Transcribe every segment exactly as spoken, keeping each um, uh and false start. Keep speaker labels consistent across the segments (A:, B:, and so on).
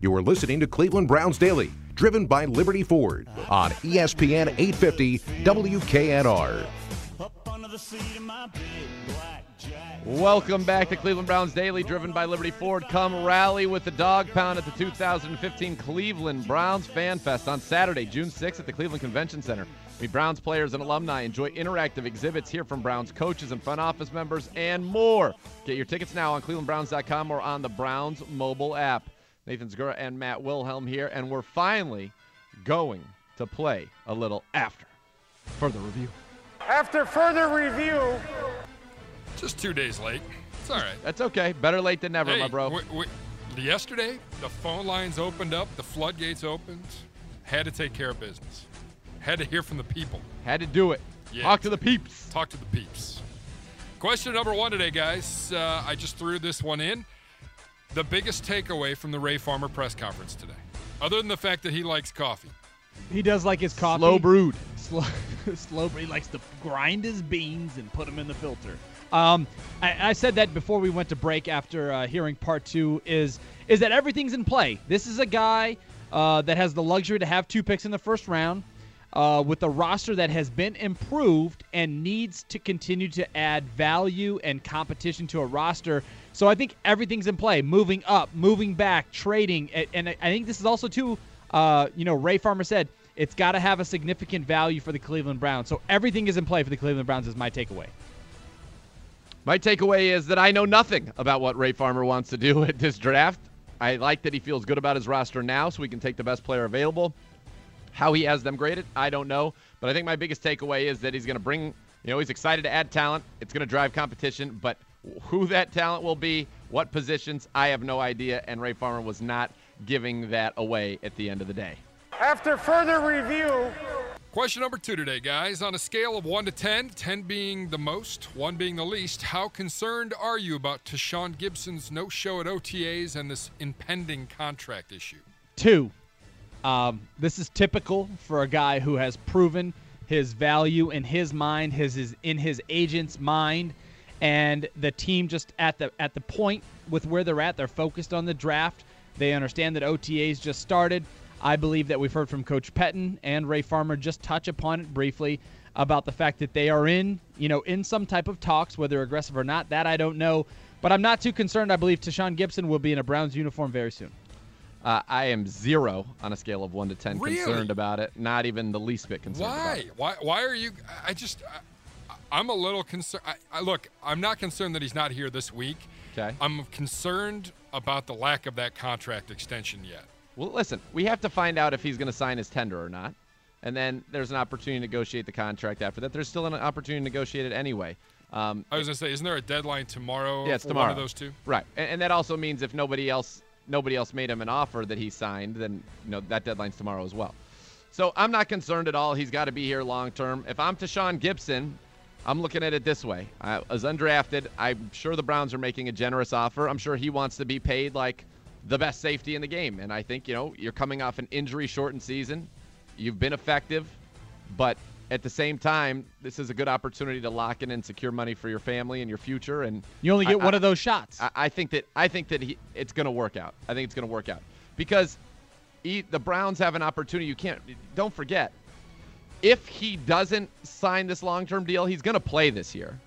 A: You are listening to Cleveland Browns Daily, driven by Liberty Ford on E S P N eight fifty W K N R.
B: Welcome back to Cleveland Browns Daily, driven by Liberty Ford. Come rally with the Dog Pound at the two thousand fifteen Cleveland Browns Fan Fest on Saturday, June sixth at the Cleveland Convention Center. Meet Browns players and alumni, enjoy interactive exhibits, hear from Browns coaches and front office members, and more. Get your tickets now on cleveland browns dot com or on the Browns mobile app. Nathan Zgura and Matt Wilhelm here, and we're finally going to play a little after further review.
C: After further review.
D: Just two days late. It's all right.
B: That's okay. Better late than never,
D: hey,
B: my bro.
D: We, we, yesterday, the phone lines opened up, the floodgates opened. Had to take care of business. Had to hear from the people.
B: Had to do it.
D: Yeah.
B: Talk to the peeps.
D: Talk to the peeps. Question number one today, guys. Uh, I just threw this one in. The biggest takeaway from the Ray Farmer press conference today, other than the fact that he likes coffee.
E: He does like his coffee.
B: Slow brewed.
E: Slow, slow brewed. He likes to grind his beans and put them in the filter. Um, I, I said that before we went to break after uh, hearing part two is is that everything's in play. This is a guy uh, that has the luxury to have two picks in the first round uh, with a roster that has been improved and needs to continue to add value and competition to a roster. So I think everything's in play, moving up, moving back, trading. And, and I think this is also, too, uh, you know, Ray Farmer said, it's got to have a significant value for the Cleveland Browns. So everything is in play for the Cleveland Browns is my takeaway.
B: My takeaway is that I know nothing about what Ray Farmer wants to do at this draft. I like that he feels good about his roster now so we can take the best player available. How he has them graded, I don't know. But I think my biggest takeaway is that he's going to bring, you know, he's excited to add talent. It's going to drive competition. But who that talent will be, what positions, I have no idea. And Ray Farmer was not giving that away at the end of the day.
C: After further review.
D: Question number two today, guys. On a scale of one to ten, ten being the most, one being the least, how concerned are you about Tashaun Gibson's no-show at O T As and this impending contract issue?
E: Two. Um, this is typical for a guy who has proven his value in his mind, his, his in his agent's mind, and the team just at the at the point with where they're at, they're focused on the draft. They understand that O T As just started. I believe that we've heard from Coach Pettine and Ray Farmer just touch upon it briefly about the fact that they are in, you know, in some type of talks, whether aggressive or not. That I don't know, but I'm not too concerned. I believe Tashaun Gibson will be in a Browns uniform very soon.
B: Uh, I am zero on a scale of one to ten
D: Really?
B: concerned about it. Not even the least bit concerned
D: Why?
B: about it.
D: Why? Why are you? I just, I, I'm a little concerned. I, I, look, I'm not concerned that he's not here this week.
B: Okay.
D: I'm concerned about the lack of that contract extension yet.
B: Well, listen, we have to find out if he's going to sign his tender or not. And then there's an opportunity to negotiate the contract after that. There's still an opportunity to negotiate it anyway. Um,
D: I was going to say, isn't there a deadline tomorrow
B: yeah, it's
D: for
B: tomorrow.
D: one of those two?
B: Right. And, and that also means if nobody else nobody else made him an offer that he signed, then you know that deadline's tomorrow as well. So I'm not concerned at all. He's got to be here long term. If I'm Tashaun Gibson, I'm looking at it this way. I, as undrafted, I'm sure the Browns are making a generous offer. I'm sure he wants to be paid like the best safety in the game. And I think, you know, you're coming off an injury-shortened season. You've been effective. But at the same time, this is a good opportunity to lock in and secure money for your family and your future. And
E: You only get
B: I,
E: one
B: I,
E: of those shots.
B: I, I think that I think that he, it's going to work out. I think it's going to work out. Because he, the Browns have an opportunity. You can't – don't forget, if he doesn't sign this long-term deal, he's going to play this year.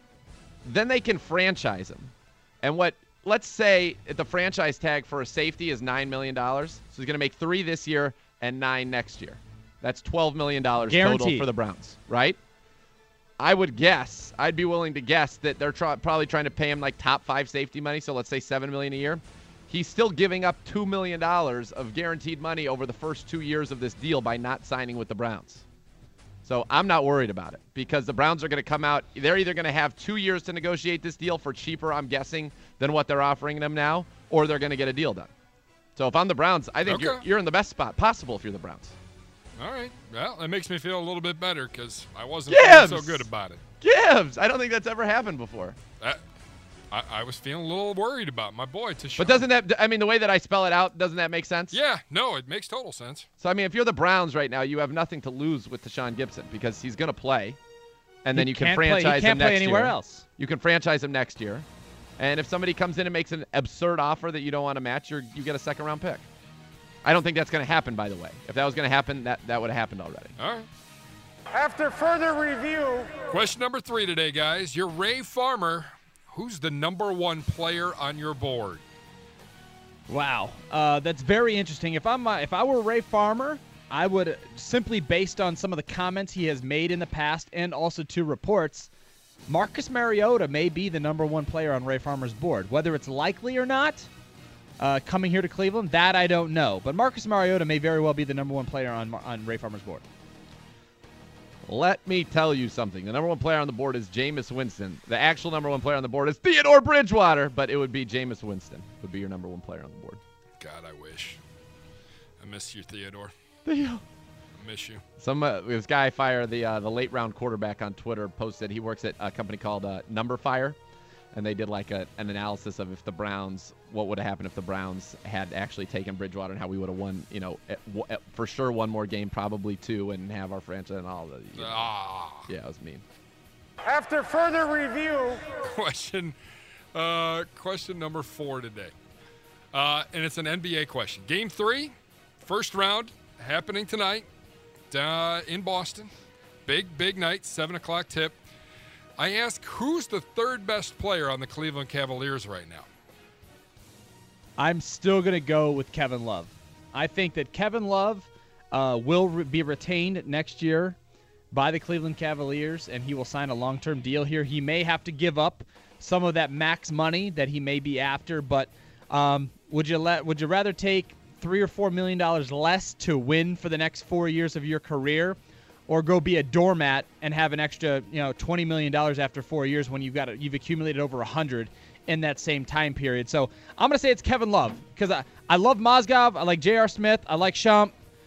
B: Then they can franchise him. And what – let's say the franchise tag for a safety is nine million dollars. So he's going to make three this year and nine next year. That's twelve million dollars total for the Browns, right? I would guess, I'd be willing to guess that they're try, probably trying to pay him like top five safety money, so let's say seven million dollars a year. He's still giving up two million dollars of guaranteed money over the first two years of this deal by not signing with the Browns. So I'm not worried about it because the Browns are going to come out. They're either going to have two years to negotiate this deal for cheaper, I'm guessing, than what they're offering them now, or they're going to get a deal done. So if I'm the Browns, I think
D: Okay.
B: you're, you're in the best spot possible if you're the Browns.
D: All right. Well, that makes me feel a little bit better because I wasn't
B: Gibbs!
D: feeling so good about it.
B: Gibbs! I don't think that's ever happened before.
D: That, I, I was feeling a little worried about my boy, Tashaun.
B: But doesn't that, I mean, the way that I spell it out, doesn't that make sense?
D: Yeah, no, it makes total sense.
B: So, I mean, if you're the Browns right now, you have nothing to lose with Tashaun Gibson because he's going to play. And then
E: He
B: you can
E: can't play- he
B: franchise
E: can't
B: him
E: play
B: next
E: anywhere
B: year.
E: else.
B: You can franchise him next year. And if somebody comes in and makes an absurd offer that you don't want to match, you're, you get a second-round pick. I don't think that's going to happen, by the way. If that was going to happen, that, that would have happened already.
D: All right.
C: After further review,
D: Question number three today, guys. You're Ray Farmer. Who's the number one player on your board?
E: Wow, uh, that's very interesting. If I'm uh, if I were Ray Farmer, I would simply, based on some of the comments he has made in the past and also two reports, Marcus Mariota may be the number one player on Ray Farmer's board. Whether it's likely or not, uh, coming here to Cleveland, that I don't know. But Marcus Mariota may very well be the number one player on on Ray Farmer's board.
B: Let me tell you something. The number one player on the board is Jameis Winston. The actual number one player on the board is Theodore Bridgewater, but it would be Jameis Winston would be your number one player on the board.
D: God, I wish. I miss you, Theodore.
B: Theo.
D: I miss you.
B: Some uh, this guy Fire, the uh, the late round quarterback on Twitter, posted he works at a company called uh, Number Fire, and they did like a, an analysis of if the Browns, what would have happened if the Browns had actually taken Bridgewater and how we would have won, you know, at, at, for sure one more game, probably two, and have our franchise and all the. You know.
D: Ah.
B: Yeah, it was mean.
C: after further review,
D: Question, uh, question number four today. Uh, and it's an N B A question. Game three, first round, happening tonight uh, in Boston. Big, big night, seven o'clock tip. I ask, who's the third best player on the Cleveland Cavaliers right now?
E: I'm still going to go with Kevin Love. I think that Kevin Love uh, will re- be retained next year by the Cleveland Cavaliers, and he will sign a long-term deal here. He may have to give up some of that max money that he may be after, but um, would you let would you rather take three or four million dollars less to win for the next four years of your career, or go be a doormat and have an extra, you know, twenty million dollars after four years when you've got a, you've accumulated over one hundred in that same time period? So I'm going to say it's Kevin Love because I, I love Mozgov. I like J R. Smith. I like Shump.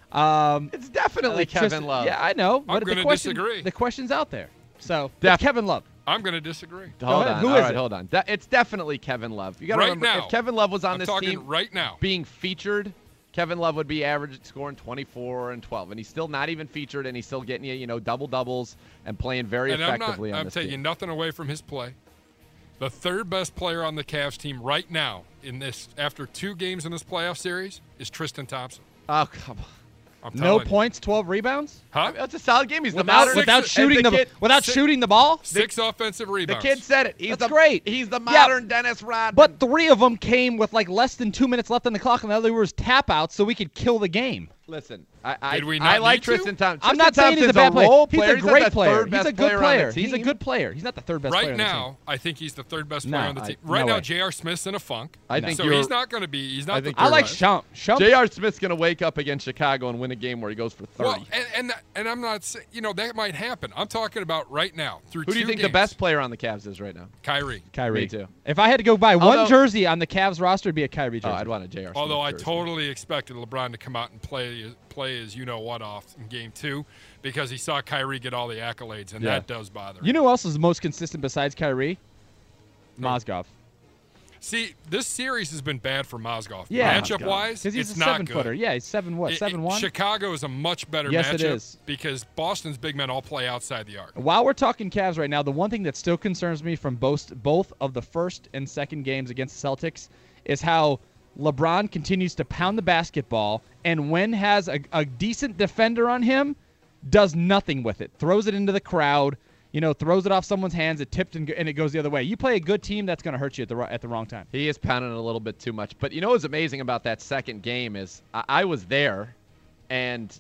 E: Um,
B: It's definitely
E: like
B: Kevin
E: Tristan-
B: Love.
E: Yeah, I know.
D: I'm
E: But the
D: gonna
E: question,
D: disagree.
E: The question's out there. So
B: Def-
E: it's Kevin Love.
D: I'm going to disagree.
B: Hold
E: ahead.
B: on.
E: Who
B: All
E: is
B: right,
E: it?
B: hold on. That, it's definitely Kevin Love. You got to
D: Right
B: remember,
D: now.
B: if Kevin Love was on
D: I'm
B: this
D: talking
B: team
D: right now.
B: being featured, Kevin Love would be average scoring twenty-four and twelve, and he's still not even featured, and he's still getting you, you know, double doubles and playing very
D: And I'm not.
B: effectively on
D: I'm
B: this
D: taking
B: team.
D: nothing away from his play. The third best player on the Cavs team right now in this, after two games in this playoff series, is Tristan Thompson.
B: Oh, come on.
D: I'm
E: No
D: telling you.
E: points, twelve rebounds.
D: Huh?
B: That's a solid game. He's the
E: Without,
B: modern
E: without
B: and
E: shooting the,
B: kid,
E: without
D: six-
E: shooting the ball.
D: Six offensive
B: The
D: rebounds.
B: kid said it. He's
E: That's
B: the,
E: great.
B: He's the
E: Yeah.
B: modern Dennis Rodman.
E: But three of them came with like less than two minutes left on the clock, and the other was tap outs, so we could kill the game.
B: listen, I I,
D: Did we
B: I
D: not
B: like
D: need to?
B: Tristan Thompson.
E: I'm not
B: Tristan
E: saying he's a
B: Thompson's
E: bad player.
B: role
E: He's
B: player.
E: a
B: He's not
E: great
B: the
E: player.
B: third
E: He's
B: best
E: a good
B: player on the
E: player. He's a
B: team.
E: good player. He's not the third best player
D: Right
E: on the team.
D: now, I think he's the third best
E: No,
D: player on the
E: I-
D: team.
E: no
D: Right now,
E: way.
D: J R. Smith's in a funk.
B: I think
D: so
B: you're-
D: he's not going to be. He's not
B: I
D: the
B: think
D: third
E: I like
D: best.
E: Shump. Shump.
B: J R. Smith's going to wake up against Chicago and win a game where he goes for thirty.
D: Well, and, and and I'm not saying, you know, that might happen. I'm talking about right now through
B: Who do you
D: two
B: think
D: games.
B: the best player on the Cavs is right now?
D: Kyrie.
E: Kyrie.
B: Me too.
E: If I had to go buy one
B: Although-
E: jersey on the Cavs roster, it'd be a Kyrie
B: Oh,
E: jersey.
B: I'd want a J R. Smith
D: Although I
B: jersey.
D: totally expected LeBron to come out and play play as you know what off in game two because he saw Kyrie get all the accolades, and
B: Yeah.
D: that does bother me.
E: You know who else is the most consistent besides Kyrie? Mozgov.
D: See, this series has been bad for Mozgov.
E: Yeah.
D: Matchup-wise,
E: Because he's
D: it's
E: a
D: not
E: seven
D: good.
E: footer. Yeah, he's seven what?
D: It-
E: Seven
D: it-
E: one?
D: Chicago is a much better
E: Yes,
D: matchup
E: it is.
D: because Boston's big men all play outside the arc.
E: While we're talking Cavs right now, the one thing that still concerns me from both both of the first and second games against the Celtics is how LeBron continues to pound the basketball, and when has a, a decent defender on him, does nothing with it. Throws it into the crowd, you know, throws it off someone's hands, it tipped and, go- and it goes the other way. You play a good team, that's going to hurt you at the ri- at the wrong time.
B: He is pounding it a little bit too much. But you know what's amazing about that second game is I, I was there, and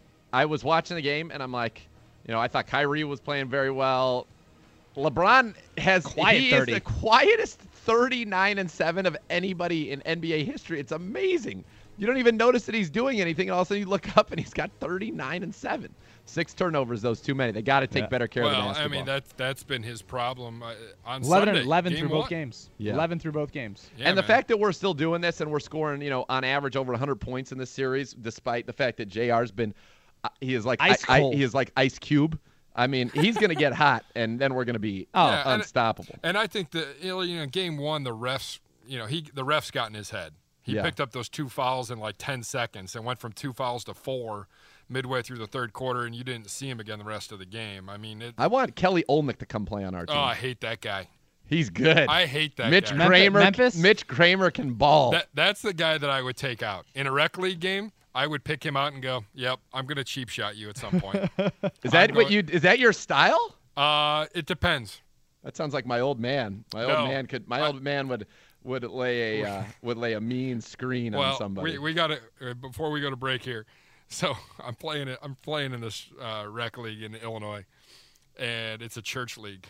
B: I was watching the game, and I'm like, you know, I thought Kyrie was playing very well. LeBron has
E: Quiet
B: he
E: thirty.
B: is the quietest thirty-nine and seven of anybody in N B A history. It's amazing. You don't even notice that he's doing anything, and all of a sudden you look up and he's got thirty-nine and seven. Six turnovers, those too many. They got to take
E: Yeah.
B: better care of the
D: Well, I
B: basketball.
D: mean, that's that's been his problem uh, on
E: eleven,
D: Sunday.
E: eleven
D: game
E: through both
D: one.
E: games.
B: Yeah.
E: eleven through both games.
D: Yeah,
B: and the
D: man.
B: fact that we're still doing this and we're scoring, you know, on average over one hundred points in this series, despite the fact that J R's been, uh, he is like
E: Ice
B: I, I,
E: cold.
B: he is like Ice Cube. I mean, he's going to get hot, and then we're going to be
E: Oh.
D: Yeah, and-
B: unstoppable.
D: And I think that you know, you know, game one, the refs, you know, he the refs got in his head. He
B: Yeah.
D: picked up those two fouls in like ten seconds and went from two fouls to four midway through the third quarter, and you didn't see him again the rest of the game. I mean, it,
B: I want Kelly Olnick to come play on our
D: oh,
B: team.
D: I hate that guy.
B: He's good.
D: I hate that
B: Mitch
D: guy.
B: Kramer.
E: Memphis?
B: Mitch Kramer can ball.
D: That, that's the guy that I would take out. In a rec league game, I would pick him out and go, yep, I'm going to cheap shot you at some point.
B: is that
D: I'm
B: what
D: going-
B: you? Is that your style?
D: Uh, it depends.
B: That sounds like my old man. My
D: No,
B: old man could. My
D: I-
B: old man would would lay a uh, would lay a mean screen on
D: Well,
B: somebody.
D: we we got to uh, before we go to break here. So I'm playing it. I'm playing in this uh, rec league in Illinois, and it's a church league.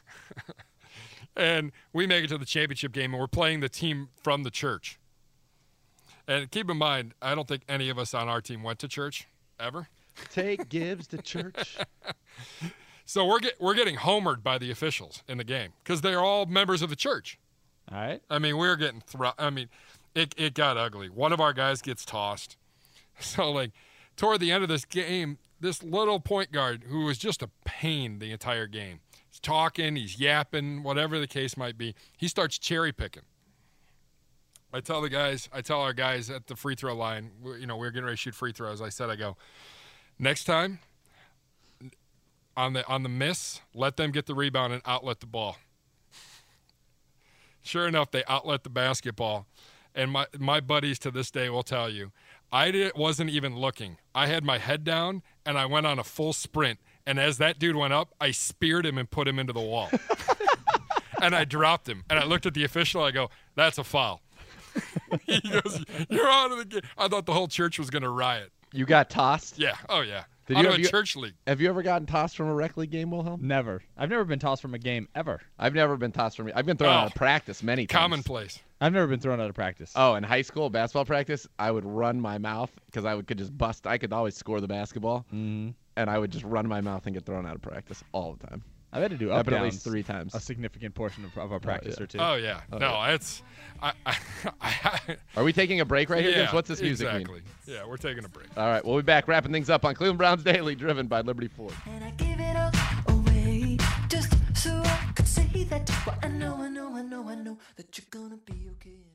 D: And we make it to the championship game, and we're playing the team from the church. And keep in mind, I don't think any of us on our team went to church ever.
B: Take Gibbs to church.
D: So we're get, we're getting homered by the officials in the game because they're all members of the church.
E: All right.
D: I mean, we're getting thro- I mean, it it got ugly. One of our guys gets tossed. So like, toward the end of this game, this little point guard who was just a pain the entire game. He's talking, he's yapping, whatever the case might be. He starts cherry picking. I tell the guys, I tell our guys at the free throw line, we- you know, we we're getting ready to shoot free throws. I said, I go, next time on the on the miss, let them get the rebound and outlet the ball. Sure enough, they outlet the basketball. And my my buddies to this day will tell you, I did, wasn't even looking. I had my head down, and I went on a full sprint. And as that dude went up, I speared him and put him into the wall. And I dropped him. And I looked at the official. I go, that's a foul. He goes, you're out of the game. I thought the whole church was going to riot.
B: You got tossed.
D: Yeah. Oh, yeah.
B: Did
D: Out
B: you-
D: of
B: have
D: a
B: you-
D: church league.
B: Have you ever gotten tossed from a rec league game, Wilhelm?
E: Never. I've never been tossed from a game ever.
B: I've never been tossed from. I've been thrown
D: Oh.
B: out of practice many times.
D: Commonplace.
E: I've never been thrown out of practice.
B: Oh, in high school basketball practice, I would run my mouth because I would could just bust. I could always score the basketball,
E: Mm-hmm.
B: and I would just run my mouth and get thrown out of practice all the time.
E: I've had to do up
B: Happened at
E: downs
B: least three times.
E: a significant portion of, of our practice
B: yeah.
E: or two.
D: Oh, yeah. no, it's I, I, I,
B: Are we taking a break right here?
D: yeah,
B: Gibbs? What's this music
D: exactly.
B: mean?
D: Yeah, we're taking a break.
B: All right, we'll be back wrapping things up on Cleveland Browns Daily, driven by Liberty Ford.
F: And I give it all away just so I could say that. But I know, I know, I know, I know that you're gonna be okay.